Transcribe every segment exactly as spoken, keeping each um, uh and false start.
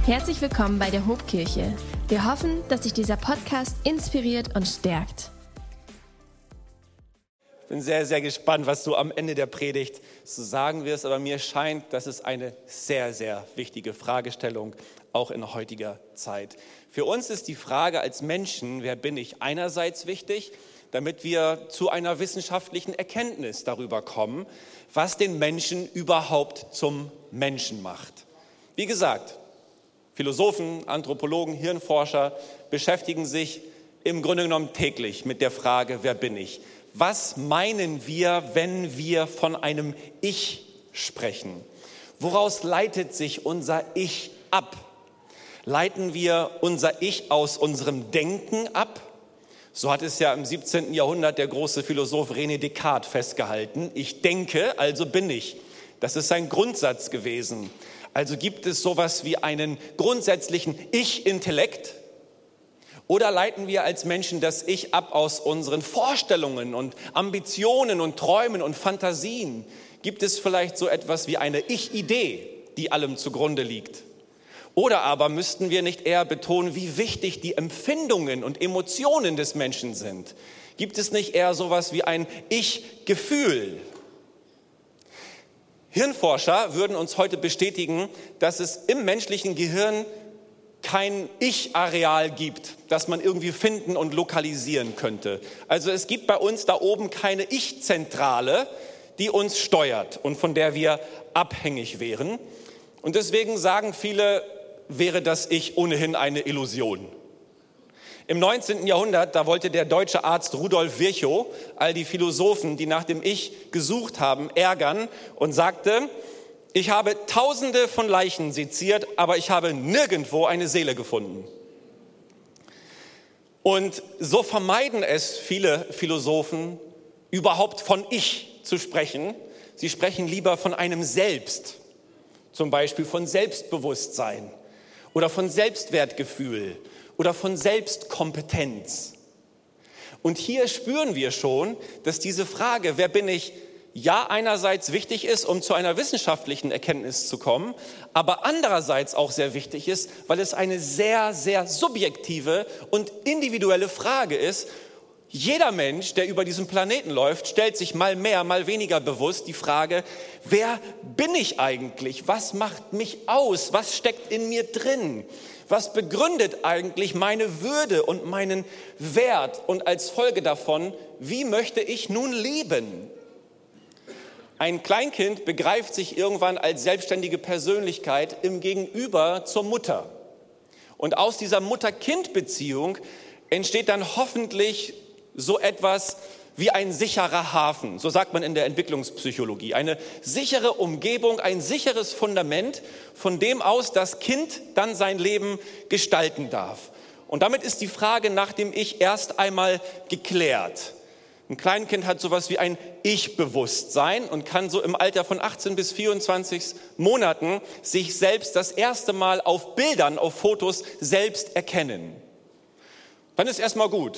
Herzlich willkommen bei der Hobkirche. Wir hoffen, dass sich dieser Podcast inspiriert und stärkt. Ich bin sehr, sehr gespannt, was du am Ende der Predigt so sagen wirst, aber mir scheint, das ist eine sehr, sehr wichtige Fragestellung, auch in heutiger Zeit. Für uns ist die Frage als Menschen, wer bin ich, einerseits wichtig, damit wir zu einer wissenschaftlichen Erkenntnis darüber kommen, was den Menschen überhaupt zum Menschen macht. Wie gesagt, Philosophen, Anthropologen, Hirnforscher beschäftigen sich im Grunde genommen täglich mit der Frage, wer bin ich? Was meinen wir, wenn wir von einem Ich sprechen? Woraus leitet sich unser Ich ab? Leiten wir unser Ich aus unserem Denken ab? So hat es ja im siebzehnten Jahrhundert der große Philosoph René Descartes festgehalten. Ich denke, also bin ich. Das ist sein Grundsatz gewesen. Also gibt es sowas wie einen grundsätzlichen Ich-Intellekt? Oder leiten wir als Menschen das Ich ab aus unseren Vorstellungen und Ambitionen und Träumen und Fantasien? Gibt es vielleicht so etwas wie eine Ich-Idee, die allem zugrunde liegt? Oder aber müssten wir nicht eher betonen, wie wichtig die Empfindungen und Emotionen des Menschen sind? Gibt es nicht eher sowas wie ein Ich-Gefühl? Hirnforscher würden uns heute bestätigen, dass es im menschlichen Gehirn kein Ich-Areal gibt, das man irgendwie finden und lokalisieren könnte. Also es gibt bei uns da oben keine Ich-Zentrale, die uns steuert und von der wir abhängig wären. Und deswegen sagen viele, wäre das Ich ohnehin eine Illusion. Im neunzehnten Jahrhundert, da wollte der deutsche Arzt Rudolf Virchow all die Philosophen, die nach dem Ich gesucht haben, ärgern und sagte, ich habe Tausende von Leichen seziert, aber ich habe nirgendwo eine Seele gefunden. Und so vermeiden es viele Philosophen, überhaupt von Ich zu sprechen. Sie sprechen lieber von einem Selbst, zum Beispiel von Selbstbewusstsein oder von Selbstwertgefühl oder von Selbstkompetenz. Und hier spüren wir schon, dass diese Frage, wer bin ich, ja einerseits wichtig ist, um zu einer wissenschaftlichen Erkenntnis zu kommen, aber andererseits auch sehr wichtig ist, weil es eine sehr, sehr subjektive und individuelle Frage ist. Jeder Mensch, der über diesen Planeten läuft, stellt sich mal mehr, mal weniger bewusst die Frage, wer bin ich eigentlich? Was macht mich aus? Was steckt in mir drin? Was begründet eigentlich meine Würde und meinen Wert? Und als Folge davon, wie möchte ich nun leben? Ein Kleinkind begreift sich irgendwann als selbstständige Persönlichkeit im Gegenüber zur Mutter. Und aus dieser Mutter-Kind-Beziehung entsteht dann hoffentlich so etwas wie ein sicherer Hafen, so sagt man in der Entwicklungspsychologie. Eine sichere Umgebung, ein sicheres Fundament, von dem aus das Kind dann sein Leben gestalten darf. Und damit ist die Frage nach dem Ich erst einmal geklärt. Ein Kleinkind hat sowas wie ein Ich-Bewusstsein und kann so im Alter von achtzehn bis vierundzwanzig Monaten sich selbst das erste Mal auf Bildern, auf Fotos selbst erkennen. Dann ist erstmal gut.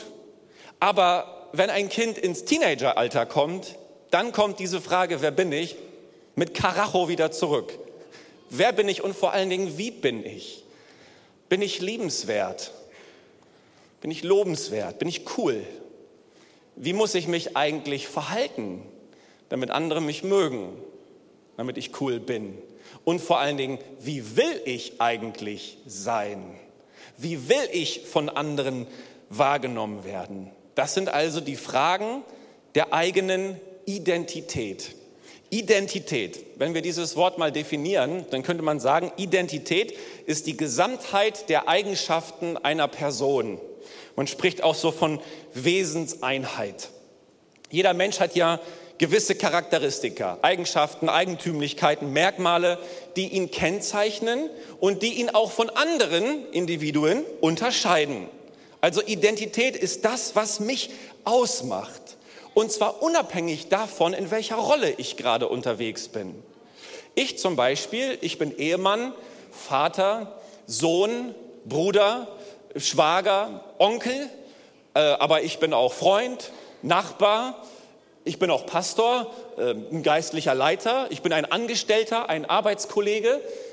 Aber wenn ein Kind ins Teenageralter kommt, dann kommt diese Frage, wer bin ich, mit Karacho wieder zurück. Wer bin ich und vor allen Dingen, wie bin ich? Bin ich liebenswert? Bin ich lobenswert? Bin ich cool? Wie muss ich mich eigentlich verhalten, damit andere mich mögen, damit ich cool bin? Und vor allen Dingen, wie will ich eigentlich sein? Wie will ich von anderen wahrgenommen werden? Das sind also die Fragen der eigenen Identität. Identität, wenn wir dieses Wort mal definieren, dann könnte man sagen, Identität ist die Gesamtheit der Eigenschaften einer Person. Man spricht auch so von Wesenseinheit. Jeder Mensch hat ja gewisse Charakteristika, Eigenschaften, Eigentümlichkeiten, Merkmale, die ihn kennzeichnen und die ihn auch von anderen Individuen unterscheiden. Also Identität ist das, was mich ausmacht. Und zwar unabhängig davon, in welcher Rolle ich gerade unterwegs bin. Ich zum Beispiel, ich bin Ehemann, Vater, Sohn, Bruder, Schwager, Onkel, äh, aber ich bin auch Freund, Nachbar, ich bin auch Pastor, äh, ein geistlicher Leiter, ich bin ein Angestellter, ein Arbeitskollege.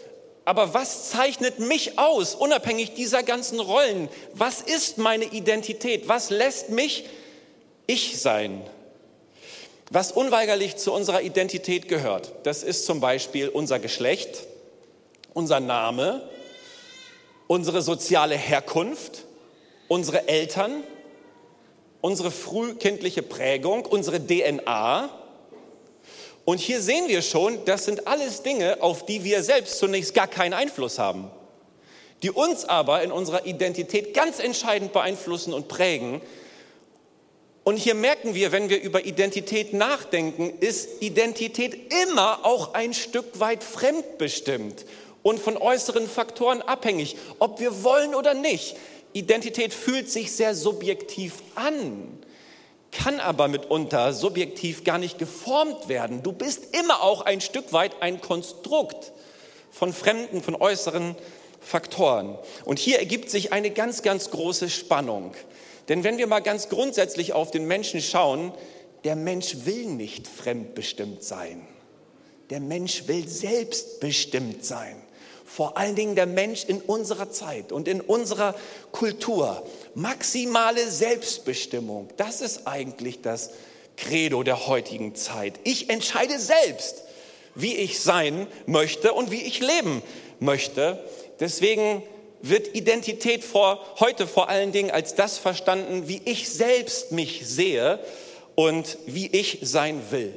Aber was zeichnet mich aus, unabhängig dieser ganzen Rollen? Was ist meine Identität? Was lässt mich ich sein? Was unweigerlich zu unserer Identität gehört, das ist zum Beispiel unser Geschlecht, unser Name, unsere soziale Herkunft, unsere Eltern, unsere frühkindliche Prägung, unsere D N A. Und hier sehen wir schon, das sind alles Dinge, auf die wir selbst zunächst gar keinen Einfluss haben, die uns aber in unserer Identität ganz entscheidend beeinflussen und prägen. Und hier merken wir, wenn wir über Identität nachdenken, ist Identität immer auch ein Stück weit fremdbestimmt und von äußeren Faktoren abhängig, ob wir wollen oder nicht. Identität fühlt sich sehr subjektiv an, kann aber mitunter subjektiv gar nicht geformt werden. Du bist immer auch ein Stück weit ein Konstrukt von fremden, von äußeren Faktoren. Und hier ergibt sich eine ganz, ganz große Spannung. Denn wenn wir mal ganz grundsätzlich auf den Menschen schauen, der Mensch will nicht fremdbestimmt sein. Der Mensch will selbstbestimmt sein. Vor allen Dingen der Mensch in unserer Zeit und in unserer Kultur. Maximale Selbstbestimmung, das ist eigentlich das Credo der heutigen Zeit. Ich entscheide selbst, wie ich sein möchte und wie ich leben möchte. Deswegen wird Identität vor, heute vor allen Dingen als das verstanden, wie ich selbst mich sehe und wie ich sein will.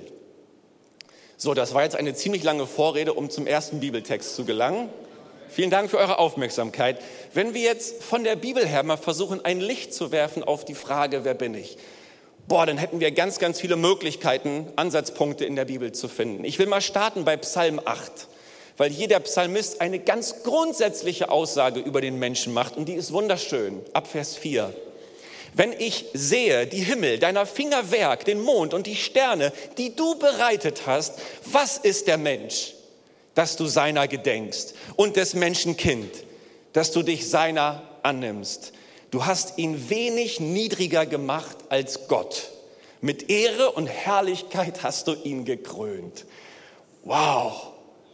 So, das war jetzt eine ziemlich lange Vorrede, um zum ersten Bibeltext zu gelangen. Vielen Dank für eure Aufmerksamkeit. Wenn wir jetzt von der Bibel her mal versuchen, ein Licht zu werfen auf die Frage, wer bin ich? Boah, dann hätten wir ganz, ganz viele Möglichkeiten, Ansatzpunkte in der Bibel zu finden. Ich will mal starten bei Psalm acht, weil hier der Psalmist eine ganz grundsätzliche Aussage über den Menschen macht und die ist wunderschön. Ab Vers vier. Wenn ich sehe die Himmel, deiner Finger Werk, den Mond und die Sterne, die du bereitet hast, was ist der Mensch, dass du seiner gedenkst, und des Menschen Kind, dass du dich seiner annimmst. Du hast ihn wenig niedriger gemacht als Gott. Mit Ehre und Herrlichkeit hast du ihn gekrönt. Wow!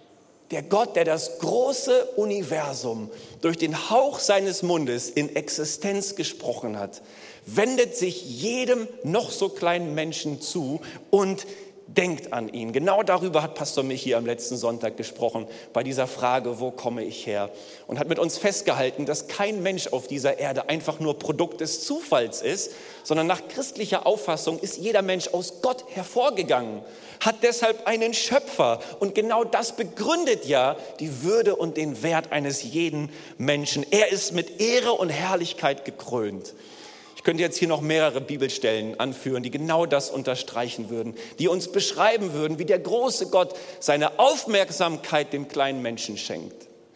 Der Gott, der das große Universum durch den Hauch seines Mundes in Existenz gesprochen hat, wendet sich jedem noch so kleinen Menschen zu und denkt an ihn. Genau darüber hat Pastor Michi am letzten Sonntag gesprochen, bei dieser Frage, wo komme ich her? Und hat mit uns festgehalten, dass kein Mensch auf dieser Erde einfach nur Produkt des Zufalls ist, sondern nach christlicher Auffassung ist jeder Mensch aus Gott hervorgegangen, hat deshalb einen Schöpfer. Und genau das begründet ja die Würde und den Wert eines jeden Menschen. Er ist mit Ehre und Herrlichkeit gekrönt. Ich könnte jetzt hier noch mehrere Bibelstellen anführen, die genau das unterstreichen würden, die uns beschreiben würden, wie der große Gott seine Aufmerksamkeit dem kleinen Menschen schenkt.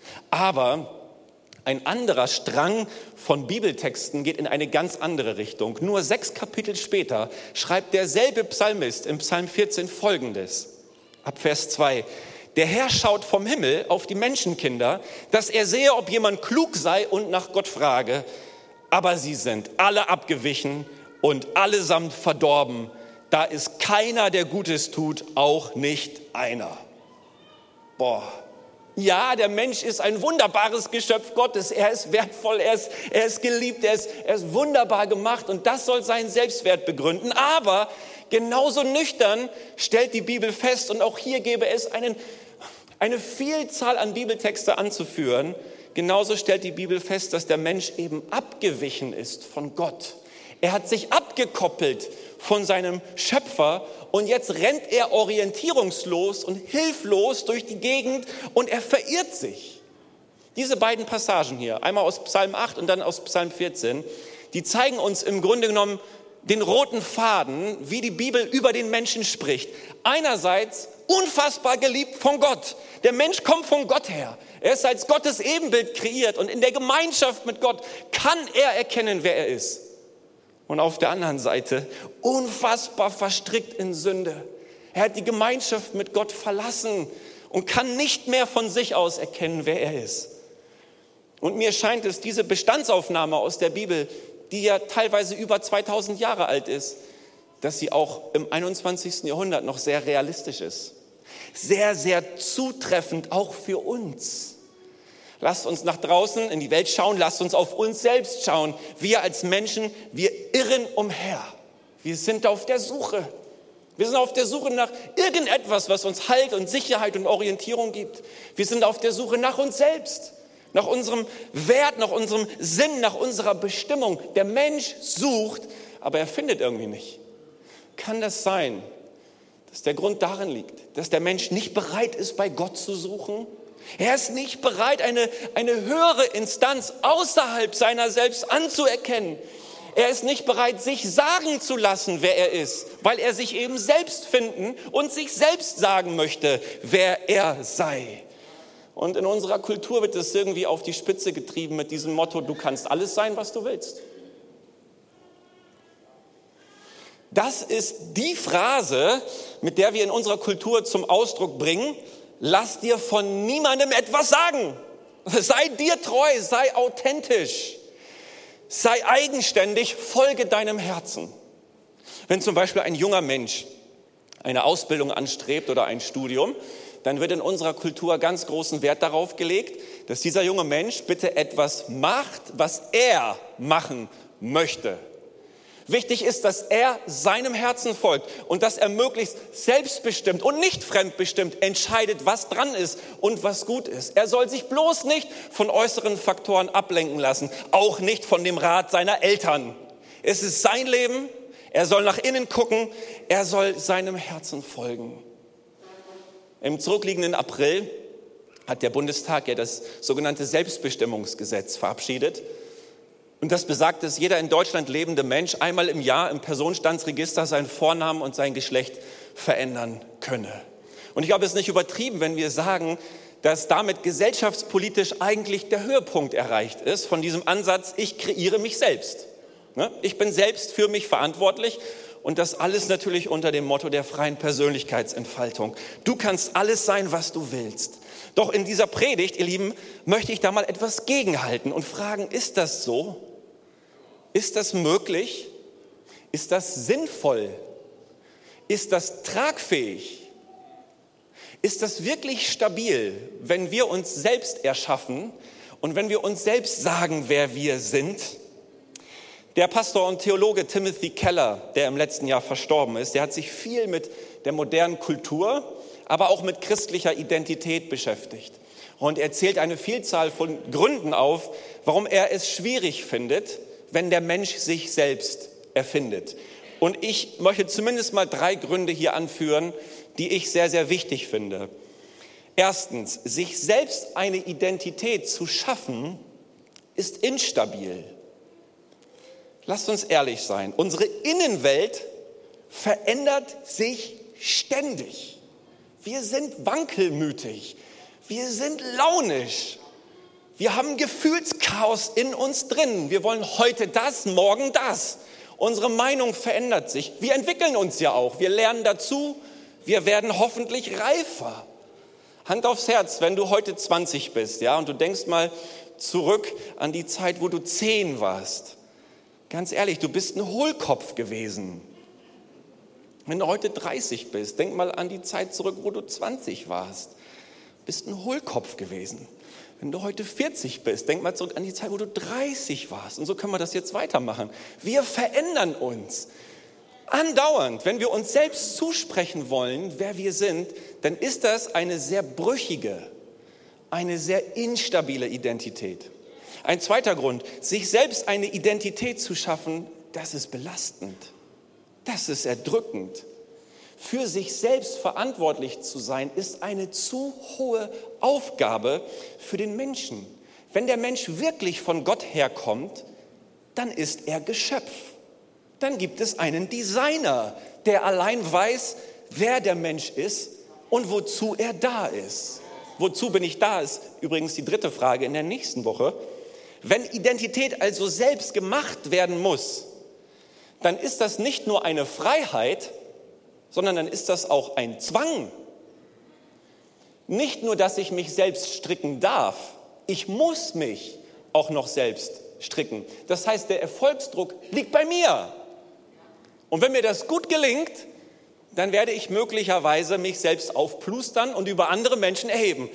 Aber ein anderer Strang von Bibeltexten geht in eine ganz andere Richtung. Nur sechs Kapitel später schreibt derselbe Psalmist im Psalm vierzehn Folgendes, ab Vers zwei. Der Herr schaut vom Himmel auf die Menschenkinder, dass er sehe, ob jemand klug sei und nach Gott frage. Aber sie sind alle abgewichen und allesamt verdorben. Da ist keiner, der Gutes tut, auch nicht einer. Boah. Ja, der Mensch ist ein wunderbares Geschöpf Gottes. Er ist wertvoll, er ist, er ist geliebt, er ist, er ist wunderbar gemacht. Und das soll seinen Selbstwert begründen. Aber genauso nüchtern stellt die Bibel fest, und auch hier gäbe es einen, eine Vielzahl an Bibeltexte anzuführen, genauso stellt die Bibel fest, dass der Mensch eben abgewichen ist von Gott. Er hat sich abgekoppelt von seinem Schöpfer und jetzt rennt er orientierungslos und hilflos durch die Gegend und er verirrt sich. Diese beiden Passagen hier, einmal aus Psalm acht und dann aus Psalm vierzehn, die zeigen uns im Grunde genommen den roten Faden, wie die Bibel über den Menschen spricht. Einerseits unfassbar geliebt von Gott. Der Mensch kommt von Gott her. Er ist als Gottes Ebenbild kreiert und in der Gemeinschaft mit Gott kann er erkennen, wer er ist. Und auf der anderen Seite unfassbar verstrickt in Sünde. Er hat die Gemeinschaft mit Gott verlassen und kann nicht mehr von sich aus erkennen, wer er ist. Und mir scheint es, diese Bestandsaufnahme aus der Bibel, die ja teilweise über zweitausend Jahre alt ist, dass sie auch im einundzwanzigsten Jahrhundert noch sehr realistisch ist. Sehr, sehr zutreffend auch für uns. Lasst uns nach draußen in die Welt schauen, lasst uns auf uns selbst schauen. Wir als Menschen, wir irren umher. Wir sind auf der Suche. Wir sind auf der Suche nach irgendetwas, was uns Halt und Sicherheit und Orientierung gibt. Wir sind auf der Suche nach uns selbst, nach unserem Wert, nach unserem Sinn, nach unserer Bestimmung. Der Mensch sucht, aber er findet irgendwie nicht. Kann das sein, dass der Grund darin liegt, dass der Mensch nicht bereit ist, bei Gott zu suchen? Er ist nicht bereit, eine, eine höhere Instanz außerhalb seiner selbst anzuerkennen. Er ist nicht bereit, sich sagen zu lassen, wer er ist, weil er sich eben selbst finden und sich selbst sagen möchte, wer er sei. Und in unserer Kultur wird das irgendwie auf die Spitze getrieben mit diesem Motto, du kannst alles sein, was du willst. Das ist die Phrase, mit der wir in unserer Kultur zum Ausdruck bringen, lass dir von niemandem etwas sagen. Sei dir treu, sei authentisch. Sei eigenständig, folge deinem Herzen. Wenn zum Beispiel ein junger Mensch eine Ausbildung anstrebt oder ein Studium, dann wird in unserer Kultur ganz großen Wert darauf gelegt, dass dieser junge Mensch bitte etwas macht, was er machen möchte. Wichtig ist, dass er seinem Herzen folgt und dass er möglichst selbstbestimmt und nicht fremdbestimmt entscheidet, was dran ist und was gut ist. Er soll sich bloß nicht von äußeren Faktoren ablenken lassen, auch nicht von dem Rat seiner Eltern. Es ist sein Leben, er soll nach innen gucken, er soll seinem Herzen folgen. Im zurückliegenden April hat der Bundestag ja das sogenannte Selbstbestimmungsgesetz verabschiedet. Und das besagt, dass jeder in Deutschland lebende Mensch einmal im Jahr im Personenstandsregister seinen Vornamen und sein Geschlecht verändern könne. Und ich glaube, es ist nicht übertrieben, wenn wir sagen, dass damit gesellschaftspolitisch eigentlich der Höhepunkt erreicht ist von diesem Ansatz, ich kreiere mich selbst. Ich bin selbst für mich verantwortlich und das alles natürlich unter dem Motto der freien Persönlichkeitsentfaltung. Du kannst alles sein, was du willst. Doch in dieser Predigt, ihr Lieben, möchte ich da mal etwas gegenhalten und fragen, ist das so? Ist das möglich? Ist das sinnvoll? Ist das tragfähig? Ist das wirklich stabil, wenn wir uns selbst erschaffen und wenn wir uns selbst sagen, wer wir sind? Der Pastor und Theologe Timothy Keller, der im letzten Jahr verstorben ist, der hat sich viel mit der modernen Kultur, aber auch mit christlicher Identität beschäftigt. Und er zählt eine Vielzahl von Gründen auf, warum er es schwierig findet, wenn der Mensch sich selbst erfindet. Und ich möchte zumindest mal drei Gründe hier anführen, die ich sehr, sehr wichtig finde. Erstens, sich selbst eine Identität zu schaffen, ist instabil. Lasst uns ehrlich sein, unsere Innenwelt verändert sich ständig. Wir sind wankelmütig, wir sind launisch, wir haben Gefühlschaos in uns drin. Wir wollen heute das, morgen das. Unsere Meinung verändert sich. Wir entwickeln uns ja auch, wir lernen dazu, wir werden hoffentlich reifer. Hand aufs Herz, wenn du heute zwanzig bist, ja, und du denkst mal zurück an die Zeit, wo du zehn warst. Ganz ehrlich, du bist ein Hohlkopf gewesen. Wenn du heute dreißig bist, denk mal an die Zeit zurück, wo du zwanzig warst. Du bist ein Hohlkopf gewesen. Wenn du heute vierzig bist, denk mal zurück an die Zeit, wo du dreißig warst. Und so können wir das jetzt weitermachen. Wir verändern uns andauernd. Wenn wir uns selbst zusprechen wollen, wer wir sind, dann ist das eine sehr brüchige, eine sehr instabile Identität. Ein zweiter Grund, sich selbst eine Identität zu schaffen, das ist belastend. Das ist erdrückend. Für sich selbst verantwortlich zu sein, ist eine zu hohe Aufgabe für den Menschen. Wenn der Mensch wirklich von Gott herkommt, dann ist er Geschöpf. Dann gibt es einen Designer, der allein weiß, wer der Mensch ist und wozu er da ist. Wozu bin ich da, ist übrigens die dritte Frage in der nächsten Woche. Wenn Identität also selbst gemacht werden muss, dann ist das nicht nur eine Freiheit, sondern dann ist das auch ein Zwang. Nicht nur, dass ich mich selbst stricken darf, ich muss mich auch noch selbst stricken. Das heißt, der Erfolgsdruck liegt bei mir. Und wenn mir das gut gelingt, dann werde ich möglicherweise mich selbst aufplustern und über andere Menschen erheben.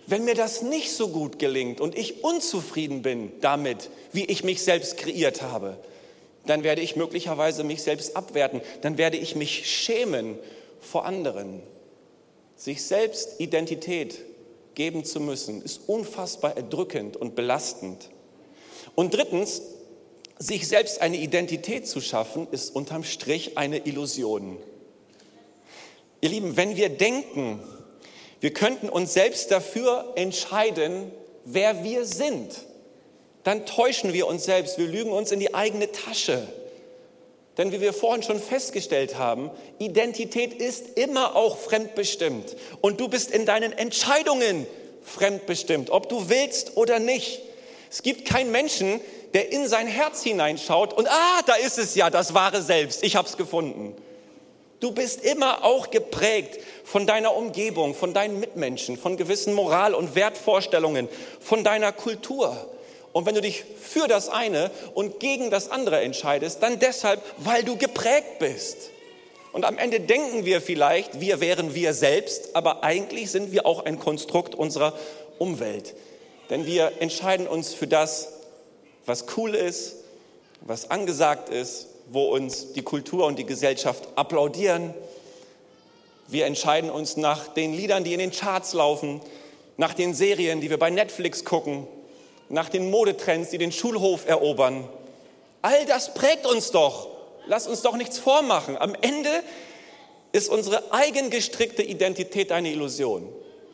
Wenn mir das nicht so gut gelingt und ich unzufrieden bin damit, wie ich mich selbst kreiert habe, dann werde ich möglicherweise mich selbst abwerten. Dann werde ich mich schämen vor anderen. Sich selbst Identität geben zu müssen, ist unfassbar erdrückend und belastend. Und drittens, sich selbst eine Identität zu schaffen, ist unterm Strich eine Illusion. Ihr Lieben, wenn wir denken, wir könnten uns selbst dafür entscheiden, wer wir sind, dann täuschen wir uns selbst, wir lügen uns in die eigene Tasche. Denn wie wir vorhin schon festgestellt haben, Identität ist immer auch fremdbestimmt. Und du bist in deinen Entscheidungen fremdbestimmt, ob du willst oder nicht. Es gibt keinen Menschen, der in sein Herz hineinschaut und ah, da ist es ja, das wahre Selbst, ich habe es gefunden. Du bist immer auch geprägt von deiner Umgebung, von deinen Mitmenschen, von gewissen Moral- und Wertvorstellungen, von deiner Kultur. Und wenn du dich für das eine und gegen das andere entscheidest, dann deshalb, weil du geprägt bist. Und am Ende denken wir vielleicht, wir wären wir selbst, aber eigentlich sind wir auch ein Konstrukt unserer Umwelt. Denn wir entscheiden uns für das, was cool ist, was angesagt ist, wo uns die Kultur und die Gesellschaft applaudieren. Wir entscheiden uns nach den Liedern, die in den Charts laufen, nach den Serien, die wir bei Netflix gucken, nach den Modetrends, die den Schulhof erobern. All das prägt uns doch. Lass uns doch nichts vormachen. Am Ende ist unsere eigen gestrickte Identität eine Illusion.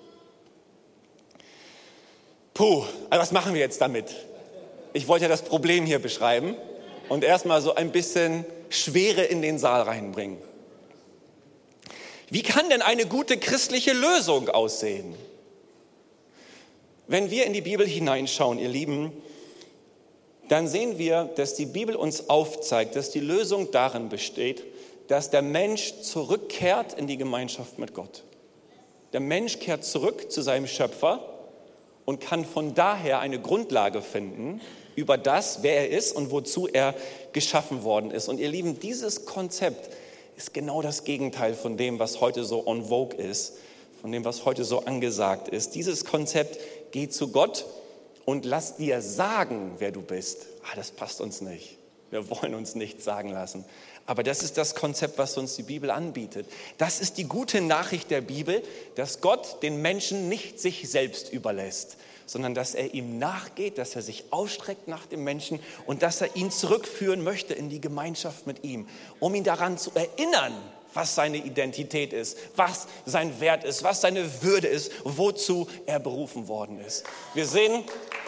Puh, also was machen wir jetzt damit? Ich wollte ja das Problem hier beschreiben und erstmal so ein bisschen Schwere in den Saal reinbringen. Wie kann denn eine gute christliche Lösung aussehen? Wenn wir in die Bibel hineinschauen, ihr Lieben, dann sehen wir, dass die Bibel uns aufzeigt, dass die Lösung darin besteht, dass der Mensch zurückkehrt in die Gemeinschaft mit Gott. Der Mensch kehrt zurück zu seinem Schöpfer und kann von daher eine Grundlage finden über das, wer er ist und wozu er geschaffen worden ist. Und ihr Lieben, dieses Konzept ist genau das Gegenteil von dem, was heute so en vogue ist, von dem, was heute so angesagt ist. Dieses Konzept: Geh zu Gott und lass dir sagen, wer du bist. Ah, das passt uns nicht. Wir wollen uns nichts sagen lassen. Aber das ist das Konzept, was uns die Bibel anbietet. Das ist die gute Nachricht der Bibel, dass Gott den Menschen nicht sich selbst überlässt, sondern dass er ihm nachgeht, dass er sich ausstreckt nach dem Menschen und dass er ihn zurückführen möchte in die Gemeinschaft mit ihm, um ihn daran zu erinnern, was seine Identität ist, was sein Wert ist, was seine Würde ist, wozu er berufen worden ist. Wir sehen,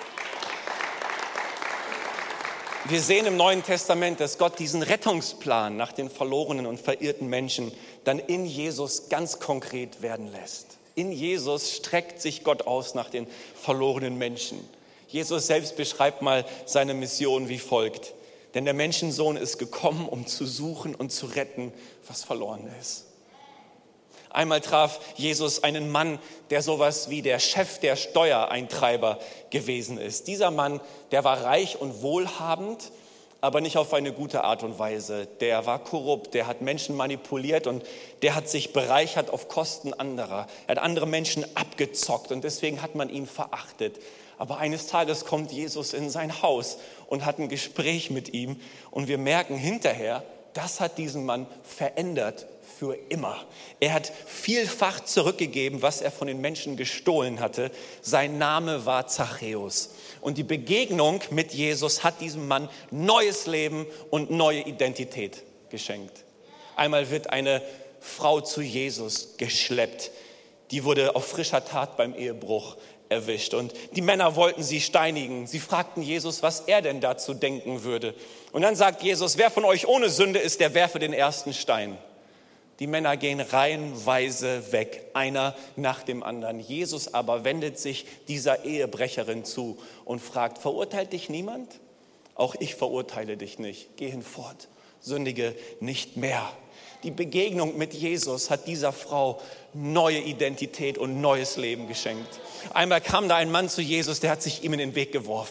wir sehen im Neuen Testament, dass Gott diesen Rettungsplan nach den verlorenen und verirrten Menschen dann in Jesus ganz konkret werden lässt. In Jesus streckt sich Gott aus nach den verlorenen Menschen. Jesus selbst beschreibt mal seine Mission wie folgt: Denn der Menschensohn ist gekommen, um zu suchen und zu retten, was verloren ist. Einmal traf Jesus einen Mann, der sowas wie der Chef der Steuereintreiber gewesen ist. Dieser Mann, der war reich und wohlhabend, aber nicht auf eine gute Art und Weise. Der war korrupt, der hat Menschen manipuliert und der hat sich bereichert auf Kosten anderer. Er hat andere Menschen abgezockt und deswegen hat man ihn verachtet. Aber eines Tages kommt Jesus in sein Haus und hat ein Gespräch mit ihm. Und wir merken hinterher, das hat diesen Mann verändert für immer. Er hat vielfach zurückgegeben, was er von den Menschen gestohlen hatte. Sein Name war Zachäus. Und die Begegnung mit Jesus hat diesem Mann neues Leben und neue Identität geschenkt. Einmal wird eine Frau zu Jesus geschleppt. Die wurde auf frischer Tat beim Ehebruch erwischt. Und die Männer wollten sie steinigen. Sie fragten Jesus, was er denn dazu denken würde. Und dann sagt Jesus: Wer von euch ohne Sünde ist, der werfe den ersten Stein. Die Männer gehen reihenweise weg, einer nach dem anderen. Jesus aber wendet sich dieser Ehebrecherin zu und fragt: Verurteilt dich niemand? Auch ich verurteile dich nicht. Geh hinfort, sündige nicht mehr. Die Begegnung mit Jesus hat dieser Frau neue Identität und neues Leben geschenkt. Einmal kam da ein Mann zu Jesus, der hat sich ihm in den Weg geworfen.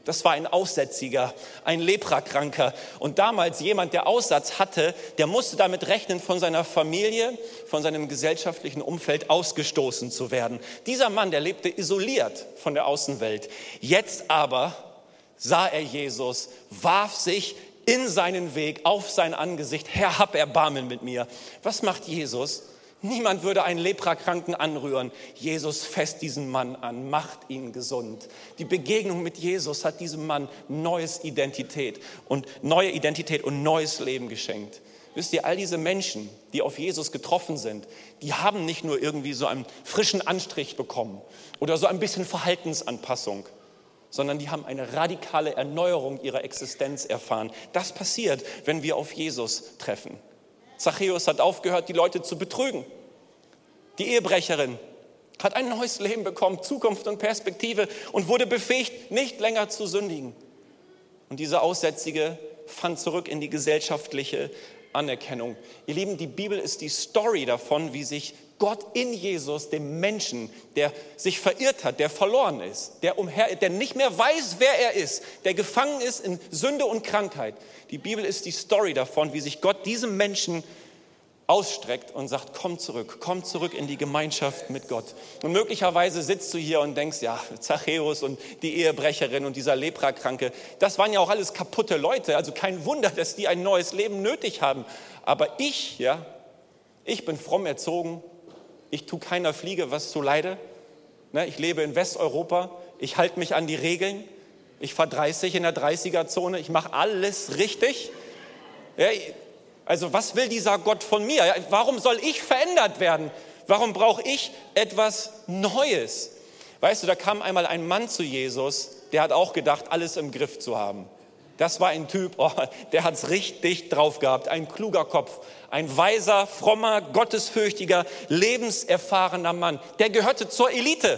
Das war ein Aussätziger, ein Leprakranker. Und damals jemand, der Aussatz hatte, der musste damit rechnen, von seiner Familie, von seinem gesellschaftlichen Umfeld ausgestoßen zu werden. Dieser Mann, der lebte isoliert von der Außenwelt. Jetzt aber sah er Jesus, warf sich in seinen Weg, auf sein Angesicht. Herr, hab Erbarmen mit mir. Was macht Jesus? Niemand würde einen Leprakranken anrühren. Jesus fasst diesen Mann an, macht ihn gesund. Die Begegnung mit Jesus hat diesem Mann neues Identität und neue Identität und neues Leben geschenkt. Wisst ihr, all diese Menschen, die auf Jesus getroffen sind, die haben nicht nur irgendwie so einen frischen Anstrich bekommen oder so ein bisschen Verhaltensanpassung, sondern die haben eine radikale Erneuerung ihrer Existenz erfahren. Das passiert, wenn wir auf Jesus treffen. Zachäus hat aufgehört, die Leute zu betrügen. Die Ehebrecherin hat ein neues Leben bekommen, Zukunft und Perspektive und wurde befähigt, nicht länger zu sündigen. Und diese Aussätzige fand zurück in die gesellschaftliche Anerkennung. Ihr Lieben, die Bibel ist die Story davon, wie sich Gott in Jesus, dem Menschen, der sich verirrt hat, der verloren ist, der umher, der nicht mehr weiß, wer er ist, der gefangen ist in Sünde und Krankheit. Die Bibel ist die Story davon, wie sich Gott diesem Menschen ausstreckt und sagt, komm zurück, komm zurück in die Gemeinschaft mit Gott. Und möglicherweise sitzt du hier und denkst, ja, Zachäus und die Ehebrecherin und dieser Leprakranke, das waren ja auch alles kaputte Leute, also kein Wunder, dass die ein neues Leben nötig haben. Aber ich, ja, ich bin fromm erzogen, ich tue keiner Fliege was zuleide, ne, ich lebe in Westeuropa, ich halte mich an die Regeln, ich fahre dreißig in der dreißiger-Zone, ich mache alles richtig. Ja, also was will dieser Gott von mir? Ja, warum soll ich verändert werden? Warum brauche ich etwas Neues? Weißt du, da kam einmal ein Mann zu Jesus, der hat auch gedacht, alles im Griff zu haben. Das war ein Typ, oh, der hat es richtig drauf gehabt, ein kluger Kopf, ein weiser, frommer, gottesfürchtiger, lebenserfahrener Mann. Der gehörte zur Elite.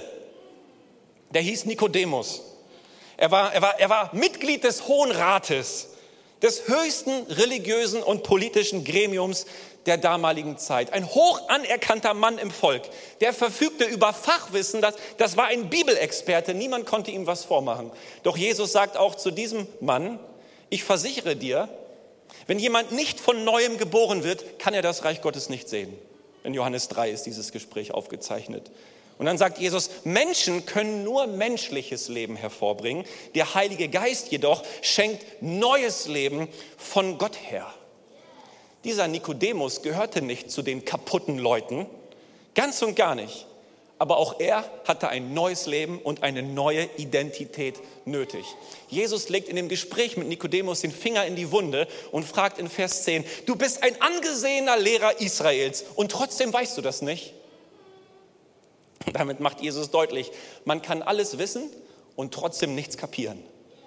Der hieß Nikodemus. Er war, er war, er war Mitglied des Hohen Rates, des höchsten religiösen und politischen Gremiums der damaligen Zeit. Ein hoch anerkannter Mann im Volk, der verfügte über Fachwissen, das, das war ein Bibelexperte, niemand konnte ihm was vormachen. Doch Jesus sagt auch zu diesem Mann, ich versichere dir, wenn jemand nicht von Neuem geboren wird, kann er das Reich Gottes nicht sehen. In Johannes drei ist dieses Gespräch aufgezeichnet. Und dann sagt Jesus, Menschen können nur menschliches Leben hervorbringen. Der Heilige Geist jedoch schenkt neues Leben von Gott her. Dieser Nikodemus gehörte nicht zu den kaputten Leuten, ganz und gar nicht. Aber auch er hatte ein neues Leben und eine neue Identität nötig. Jesus legt in dem Gespräch mit Nikodemus den Finger in die Wunde und fragt in Vers zehn, du bist ein angesehener Lehrer Israels und trotzdem weißt du das nicht? Und damit macht Jesus deutlich, man kann alles wissen und trotzdem nichts kapieren.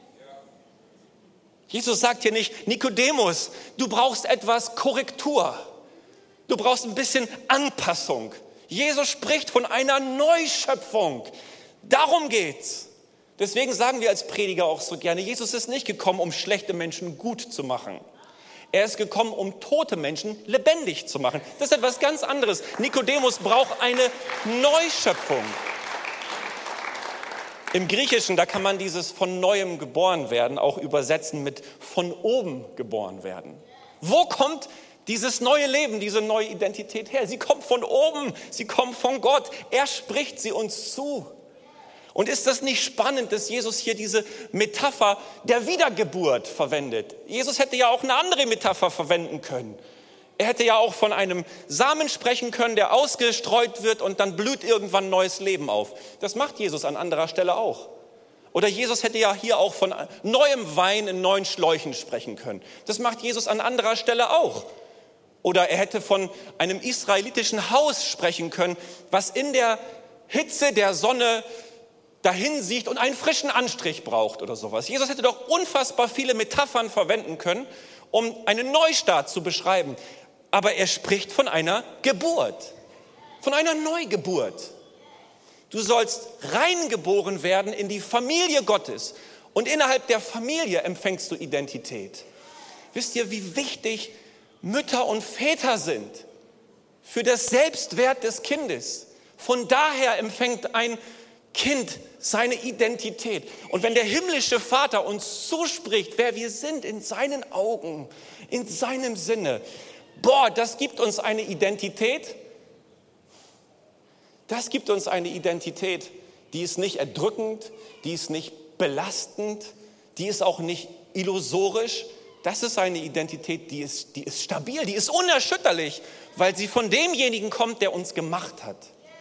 Jesus sagt hier nicht, Nikodemus, du brauchst etwas Korrektur. Du brauchst ein bisschen Anpassung. Jesus spricht von einer Neuschöpfung. Darum geht's. Deswegen sagen wir als Prediger auch so gerne, Jesus ist nicht gekommen, um schlechte Menschen gut zu machen. Er ist gekommen, um tote Menschen lebendig zu machen. Das ist etwas ganz anderes. Nikodemus braucht eine Neuschöpfung. Im Griechischen, da kann man dieses von Neuem geboren werden auch übersetzen mit von oben geboren werden. Wo kommt dieses neue Leben, diese neue Identität her? Sie kommt von oben, sie kommt von Gott. Er spricht sie uns zu. Und ist das nicht spannend, dass Jesus hier diese Metapher der Wiedergeburt verwendet? Jesus hätte ja auch eine andere Metapher verwenden können. Er hätte ja auch von einem Samen sprechen können, der ausgestreut wird und dann blüht irgendwann neues Leben auf. Das macht Jesus an anderer Stelle auch. Oder Jesus hätte ja hier auch von neuem Wein in neuen Schläuchen sprechen können. Das macht Jesus an anderer Stelle auch. Oder er hätte von einem israelitischen Haus sprechen können, was in der Hitze der Sonne dahin sieht und einen frischen Anstrich braucht oder sowas. Jesus hätte doch unfassbar viele Metaphern verwenden können, um einen Neustart zu beschreiben. Aber er spricht von einer Geburt, von einer Neugeburt. Du sollst reingeboren werden in die Familie Gottes und innerhalb der Familie empfängst du Identität. Wisst ihr, wie wichtig Mütter und Väter sind für das Selbstwert des Kindes? Von daher empfängt ein Kind seine Identität. Und wenn der himmlische Vater uns zuspricht, wer wir sind in seinen Augen, in seinem Sinne, boah, das gibt uns eine Identität, das gibt uns eine Identität, die ist nicht erdrückend, die ist nicht belastend, die ist auch nicht illusorisch. Das ist eine Identität, die ist, die ist stabil, die ist unerschütterlich, weil sie von demjenigen kommt, der uns gemacht hat.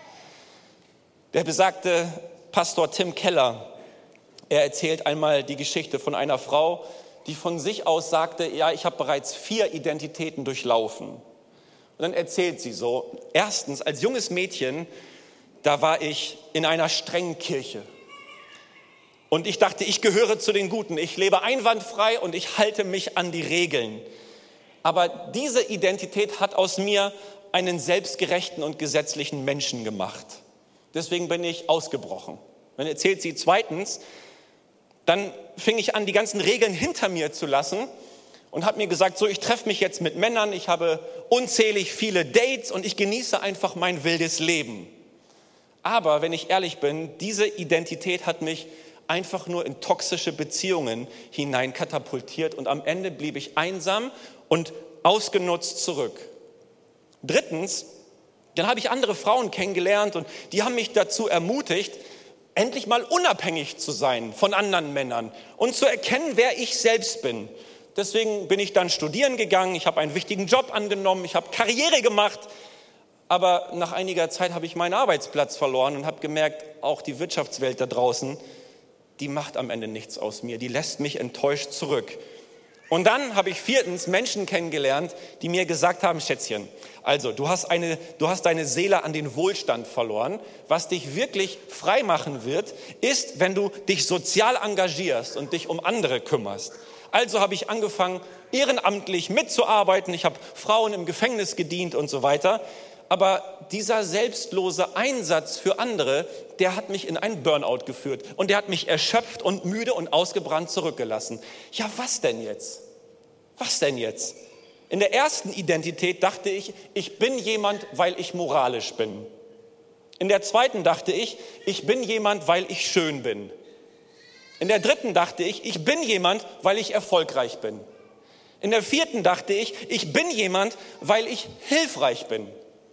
Der besagte Pastor Tim Keller, er erzählt einmal die Geschichte von einer Frau, die von sich aus sagte, ja, ich habe bereits vier Identitäten durchlaufen. Und dann erzählt sie so, erstens, als junges Mädchen, da war ich in einer strengen Kirche. Und ich dachte, ich gehöre zu den Guten, ich lebe einwandfrei und ich halte mich an die Regeln. Aber diese Identität hat aus mir einen selbstgerechten und gesetzlichen Menschen gemacht. Deswegen bin ich ausgebrochen. Dann erzählt sie zweitens, dann fing ich an, die ganzen Regeln hinter mir zu lassen und habe mir gesagt, so, ich treffe mich jetzt mit Männern, ich habe unzählig viele Dates und ich genieße einfach mein wildes Leben. Aber wenn ich ehrlich bin, diese Identität hat mich einfach nur in toxische Beziehungen hinein katapultiert und am Ende blieb ich einsam und ausgenutzt zurück. Drittens, dann habe ich andere Frauen kennengelernt und die haben mich dazu ermutigt, endlich mal unabhängig zu sein von anderen Männern und zu erkennen, wer ich selbst bin. Deswegen bin ich dann studieren gegangen, ich habe einen wichtigen Job angenommen, ich habe Karriere gemacht, aber nach einiger Zeit habe ich meinen Arbeitsplatz verloren und habe gemerkt, auch die Wirtschaftswelt da draußen, die macht am Ende nichts aus mir, die lässt mich enttäuscht zurück. Und dann habe ich viertens Menschen kennengelernt, die mir gesagt haben, Schätzchen, also du hast, eine, du hast deine Seele an den Wohlstand verloren. Was dich wirklich frei machen wird, ist, wenn du dich sozial engagierst und dich um andere kümmerst. Also habe ich angefangen, ehrenamtlich mitzuarbeiten. Ich habe Frauen im Gefängnis gedient und so weiter. Aber dieser selbstlose Einsatz für andere, der hat mich in einen Burnout geführt. Und der hat mich erschöpft und müde und ausgebrannt zurückgelassen. Ja, was denn jetzt? Was denn jetzt? In der ersten Identität dachte ich, ich bin jemand, weil ich moralisch bin. In der zweiten dachte ich, ich bin jemand, weil ich schön bin. In der dritten dachte ich, ich bin jemand, weil ich erfolgreich bin. In der vierten dachte ich, ich bin jemand, weil ich hilfreich bin.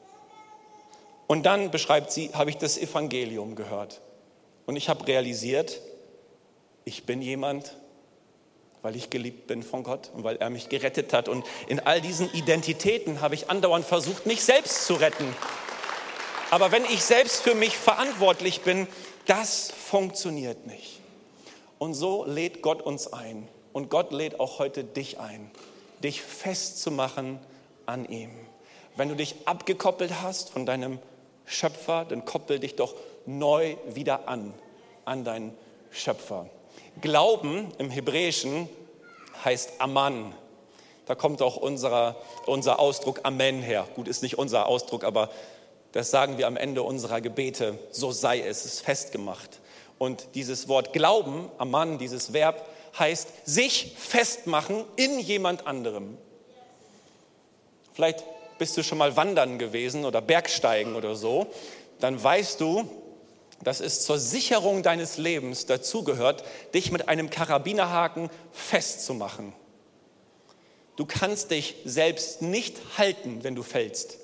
Und dann, beschreibt sie, habe ich das Evangelium gehört. Und ich habe realisiert, ich bin jemand, weil ich geliebt bin von Gott und weil er mich gerettet hat. Und in all diesen Identitäten habe ich andauernd versucht, mich selbst zu retten. Aber wenn ich selbst für mich verantwortlich bin, das funktioniert nicht. Und so lädt Gott uns ein. Und Gott lädt auch heute dich ein, dich festzumachen an ihm. Wenn du dich abgekoppelt hast von deinem Schöpfer, dann koppel dich doch neu wieder an, an deinen Schöpfer. Glauben im Hebräischen heißt Aman. Da kommt auch unser, unser Ausdruck Amen her. Gut, ist nicht unser Ausdruck, aber das sagen wir am Ende unserer Gebete. So sei es, es ist festgemacht. Und dieses Wort Glauben, Aman, dieses Verb, heißt sich festmachen in jemand anderem. Vielleicht bist du schon mal wandern gewesen oder Bergsteigen oder so, dann weißt du, dass es zur Sicherung deines Lebens dazugehört, dich mit einem Karabinerhaken festzumachen. Du kannst dich selbst nicht halten, wenn du fällst.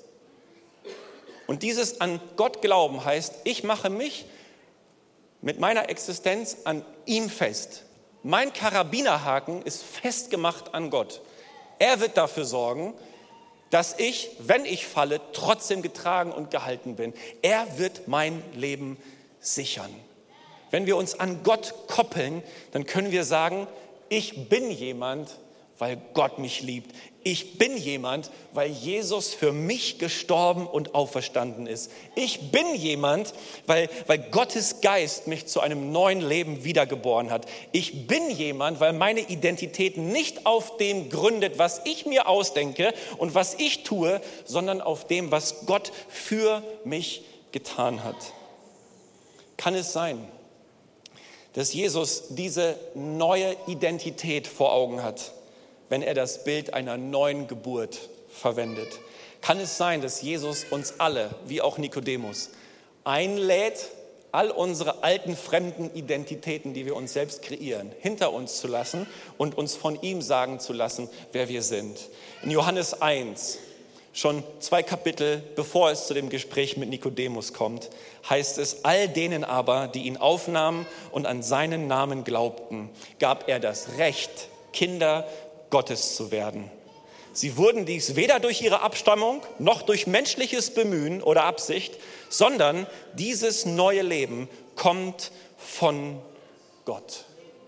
Und dieses an Gott glauben heißt, ich mache mich mit meiner Existenz an ihm fest. Mein Karabinerhaken ist festgemacht an Gott. Er wird dafür sorgen, dass ich, wenn ich falle, trotzdem getragen und gehalten bin. Er wird mein Leben sichern. Wenn wir uns an Gott koppeln, dann können wir sagen, ich bin jemand, weil Gott mich liebt. Ich bin jemand, weil Jesus für mich gestorben und auferstanden ist. Ich bin jemand, weil, weil Gottes Geist mich zu einem neuen Leben wiedergeboren hat. Ich bin jemand, weil meine Identität nicht auf dem gründet, was ich mir ausdenke und was ich tue, sondern auf dem, was Gott für mich getan hat. Kann es sein, dass Jesus diese neue Identität vor Augen hat, wenn er das Bild einer neuen Geburt verwendet? Kann es sein, dass Jesus uns alle, wie auch Nikodemus, einlädt, all unsere alten, fremden Identitäten, die wir uns selbst kreieren, hinter uns zu lassen und uns von ihm sagen zu lassen, wer wir sind. In Johannes eins, schon zwei Kapitel, bevor es zu dem Gespräch mit Nikodemus kommt, heißt es, all denen aber, die ihn aufnahmen und an seinen Namen glaubten, gab er das Recht, Kinder Gottes zu werden. Sie wurden dies weder durch ihre Abstammung noch durch menschliches Bemühen oder Absicht, sondern dieses neue Leben kommt von Gott.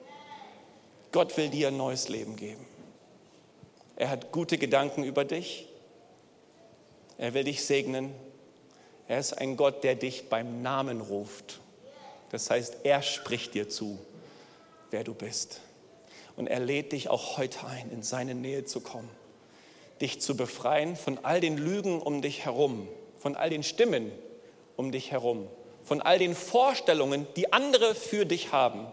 Gott will dir ein neues Leben geben. Er hat gute Gedanken über dich. Er will dich segnen. Er ist ein Gott, der dich beim Namen ruft. Das heißt, er spricht dir zu, wer du bist. Und er lädt dich auch heute ein, in seine Nähe zu kommen. Dich zu befreien von all den Lügen um dich herum, von all den Stimmen um dich herum, von all den Vorstellungen, die andere für dich haben.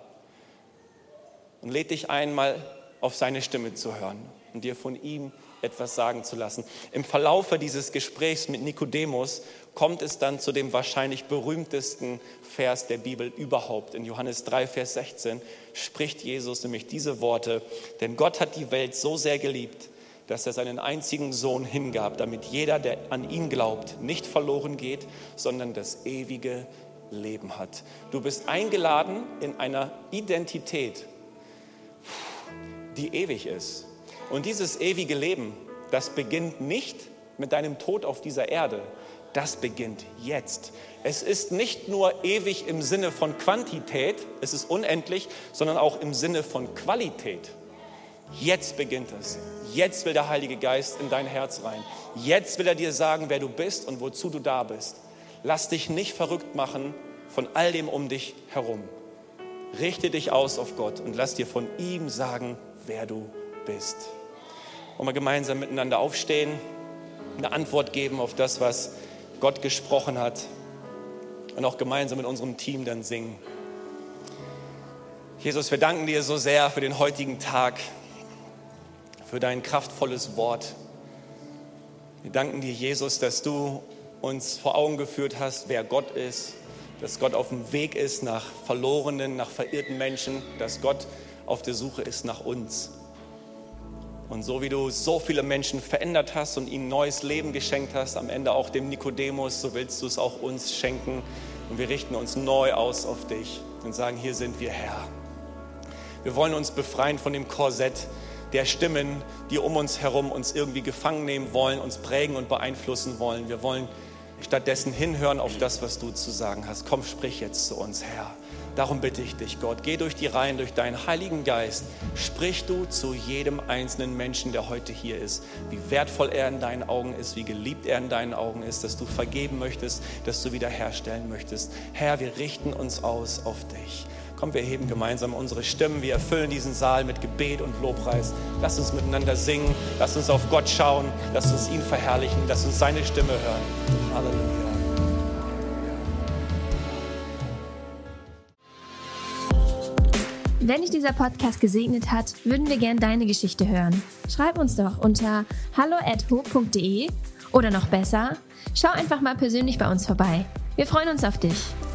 Und lädt dich ein, mal auf seine Stimme zu hören und dir von ihm etwas sagen zu lassen. Im Verlaufe dieses Gesprächs mit Nikodemus kommt es dann zu dem wahrscheinlich berühmtesten Vers der Bibel überhaupt. In Johannes drei, Vers sechzehn spricht Jesus nämlich diese Worte: Denn Gott hat die Welt so sehr geliebt, dass er seinen einzigen Sohn hingab, damit jeder, der an ihn glaubt, nicht verloren geht, sondern das ewige Leben hat. Du bist eingeladen in einer Identität, die ewig ist. Und dieses ewige Leben, das beginnt nicht mit deinem Tod auf dieser Erde, das beginnt jetzt. Es ist nicht nur ewig im Sinne von Quantität, es ist unendlich, sondern auch im Sinne von Qualität. Jetzt beginnt es. Jetzt will der Heilige Geist in dein Herz rein. Jetzt will er dir sagen, wer du bist und wozu du da bist. Lass dich nicht verrückt machen von all dem um dich herum. Richte dich aus auf Gott und lass dir von ihm sagen, wer du bist. Wollen wir gemeinsam miteinander aufstehen, eine Antwort geben auf das, was Gott gesprochen hat und auch gemeinsam mit unserem Team dann singen. Jesus, wir danken dir so sehr für den heutigen Tag, für dein kraftvolles Wort. Wir danken dir, Jesus, dass du uns vor Augen geführt hast, wer Gott ist, dass Gott auf dem Weg ist nach verlorenen, nach verirrten Menschen, dass Gott auf der Suche ist nach uns. Und so wie du so viele Menschen verändert hast und ihnen neues Leben geschenkt hast, am Ende auch dem Nikodemus, so willst du es auch uns schenken. Und wir richten uns neu aus auf dich und sagen, hier sind wir, Herr. Wir wollen uns befreien von dem Korsett der Stimmen, die um uns herum uns irgendwie gefangen nehmen wollen, uns prägen und beeinflussen wollen. Wir wollen stattdessen hinhören auf das, was du zu sagen hast. Komm, sprich jetzt zu uns, Herr. Darum bitte ich dich, Gott, geh durch die Reihen, durch deinen Heiligen Geist. Sprich du zu jedem einzelnen Menschen, der heute hier ist, wie wertvoll er in deinen Augen ist, wie geliebt er in deinen Augen ist, dass du vergeben möchtest, dass du wiederherstellen möchtest. Herr, wir richten uns aus auf dich. Komm, wir heben gemeinsam unsere Stimmen, wir erfüllen diesen Saal mit Gebet und Lobpreis. Lass uns miteinander singen, lass uns auf Gott schauen, lass uns ihn verherrlichen, lass uns seine Stimme hören. Halleluja. Wenn dich dieser Podcast gesegnet hat, würden wir gerne deine Geschichte hören. Schreib uns doch unter hallo at ho punkt de oder noch besser, schau einfach mal persönlich bei uns vorbei. Wir freuen uns auf dich.